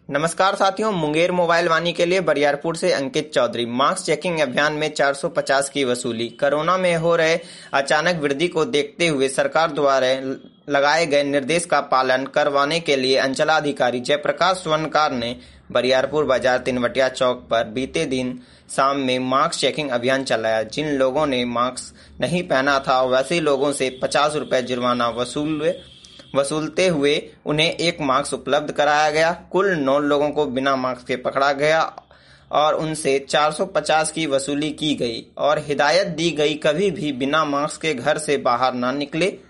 नमस्कार साथियों, मुंगेर मोबाइल वाणी के लिए बरियारपुर से अंकित चौधरी। मास्क चेकिंग अभियान में 450 की वसूली। कोरोना में हो रहे अचानक वृद्धि को देखते हुए सरकार द्वारा लगाए गए निर्देश का पालन करवाने के लिए अंचलाधिकारी जयप्रकाश स्वर्णकार ने बरियारपुर बाजार तिनवटिया चौक पर बीते दिन शाम में मास्क चेकिंग अभियान चलाया। जिन लोगों ने मास्क नहीं पहना था वैसे लोगों से 50 रुपए जुर्माना वसूलते हुए उन्हें एक मास्क उपलब्ध कराया गया। कुल 9 लोगों को बिना मास्क के पकड़ा गया और उनसे 450 की वसूली की गई और हिदायत दी गई कभी भी बिना मास्क के घर से बाहर न निकले।